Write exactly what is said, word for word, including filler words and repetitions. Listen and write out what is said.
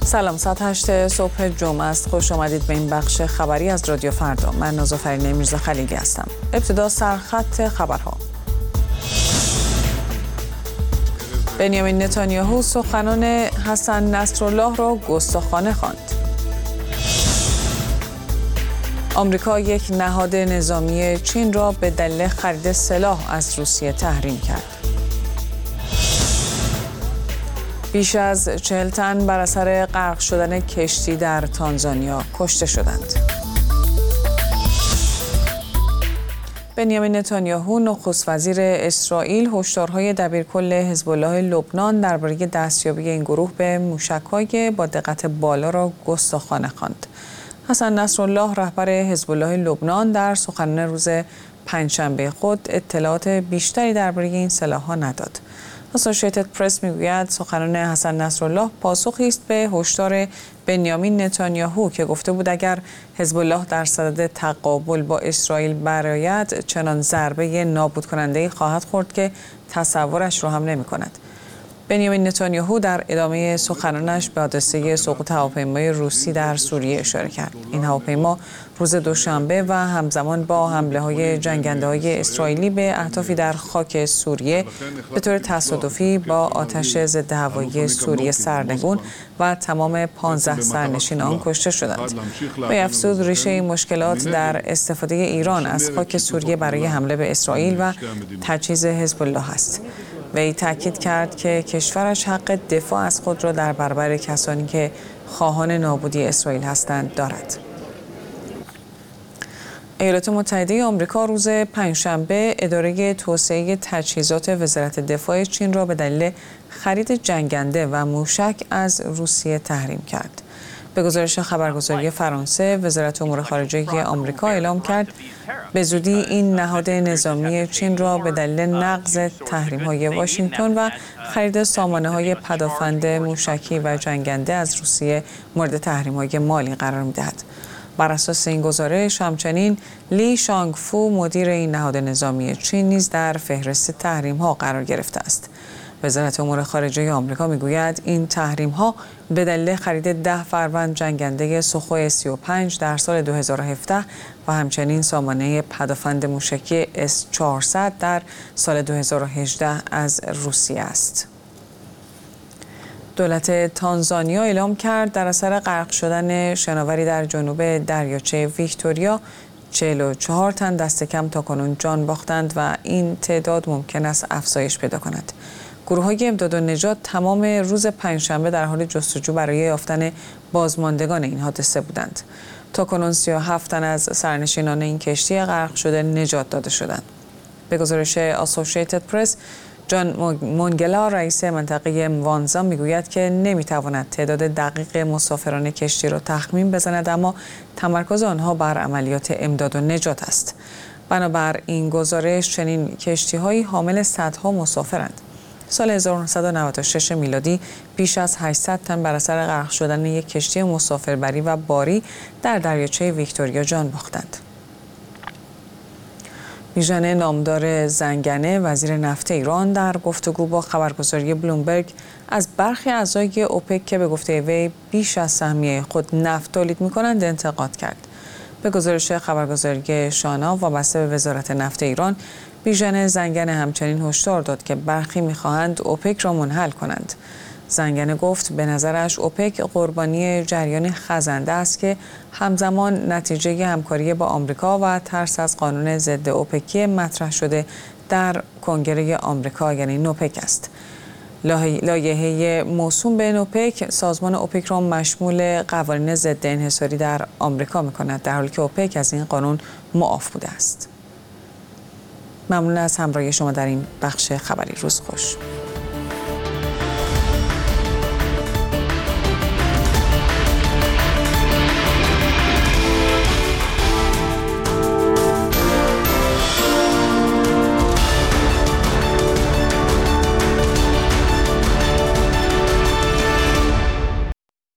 سلام، ساعت هشت صبح جمعه است. خوش آمدید به این بخش خبری از رادیو فردا. من نازافرین میرزا خلیلی هستم. ابتدا سرخط خبرها. بنیامین نتانیاهو سخنان حسن نصرالله را گستاخانه خواند. آمریکا یک نهاد نظامی چین را به دلیل خرید سلاح از روسیه تحریم کرد. بیش از چهل تن بر اثر غرق شدن کشتی در تانزانیا کشته شدند. بنیامین نتانیاهو نخست وزیر اسرائیل هشدارهای دبیرکل حزب الله لبنان درباره دستیابی این گروه به موشک‌های با دقت بالا را گستاخانه خواند. حسن نصرالله رهبر حزب الله لبنان در سخنان روز پنجشنبه خود اطلاعات بیشتری درباره این سلاح‌ها نداد. اسوسییتد پرس میگوید سخنان حسن نصرالله پاسخی است به هشدار بنیامین نتانیاهو که گفته بود اگر حزب الله در صدد تقابل با اسرائیل برآید چنان ضربه نابود کننده‌ای خواهد خورد که تصورش را هم نمی‌کند. بنیامین نتانیاهو در ادامه سخنانش به حادثه سقوط هواپیمای روسی در سوریه اشاره کرد. این هواپیما روز دوشنبه و همزمان با حمله‌های جنگنده‌های اسرائیلی به اهدافی در خاک سوریه به طور تصادفی با آتش ضد هوایی سوریه سرنگون و تمام پانزده سرنشین آن کشته شدند. به افزود ریشه این مشکلات در استفاده ایران از خاک سوریه برای حمله به اسرائیل و تجهیز حزب الله است. وی تاکید کرد که کشورش حق دفاع از خود را در برابر کسانی که خواهان نابودی اسرائیل هستند دارد. ایالات متحده آمریکا روز پنجشنبه اداره توسعه تجهیزات وزارت دفاع چین را به دلیل خرید جنگنده و موشک از روسیه تحریم کرد. به گزارش خبرگزاری فرانسه، وزارت امور خارجه آمریکا اعلام کرد به زودی این نهاد نظامی چین را به دلیل نقض تحریم‌های واشنگتن و خرید سامانه‌های پدافند موشکی و جنگنده از روسیه مورد تحریم‌های مالی قرار می‌دهد. بر اساس این گزارش همچنین لی شانگفو مدیر این نهاد نظامی چین نیز در فهرست تحریم‌ها قرار گرفته است. وزارت امور خارجه آمریکا میگوید این تحریم‌ها به دلیل خرید ده فروند جنگنده سوخوی سی و پنج در سال دو هزار و هفده و همچنین سامانه پدافند موشکی اس چهارصد در سال دو هزار و هجده از روسیه است. دولت تانزانیا اعلام کرد در اثر غرق شدن شناوری در جنوب دریاچه ویکتوریا چهل و چهار تن دست کم تاکنون جان باختند و این تعداد ممکن است افزایش پیدا کند. گروه‌های امداد و نجات تمام روز پنجشنبه در حال جستجو برای یافتن بازماندگان این حادثه بودند. تاکنون سی و هفت تن از سرنشینان این کشتی غرق شده نجات داده شدند. به گزارش اسوسییتد پرس، جان مونگلا رئیس منطقه موانزا میگوید که نمیتواند تعداد دقیق مسافران کشتی را تخمین بزند، اما تمرکز آنها بر عملیات امداد و نجات است. بنابر این گزارش چنین کشتی‌هایی حامل صدها مسافرند. سال هزار و نهصد و نود و شش میلادی بیش از هشتصد تن بر اثر غرق شدن یک کشتی مسافربری و باری در دریاچه ویکتوریا جان باختند. بیژن نامدار زنگنه وزیر نفت ایران در گفتگو با خبرگزاری بلومبرگ از برخی اعضای اوپک که به گفته وی بیش از سهمیه خود نفت تولید می‌کنند انتقاد کرد. به گزارش خبرگزاری شانا وابسته به وزارت نفت ایران، بیژن زنگنه همچنین هشدار داد که برخی می‌خواهند اوپک را منحل کنند. زنگنه گفت به نظرش اوپک قربانی جریان خزنده است که همزمان نتیجه همکاری با آمریکا و ترس از قانون ضد اوپکی مطرح شده در کنگره آمریکا یعنی نوپک است. لایحه موسوم به نوپک سازمان اوپک را مشمول قوانین ضد انحصاری در آمریکا می‌کند، در حالی که اوپک از این قانون معاف بوده است. ممنون از همراهی شما در این بخش خبری. روز خوش.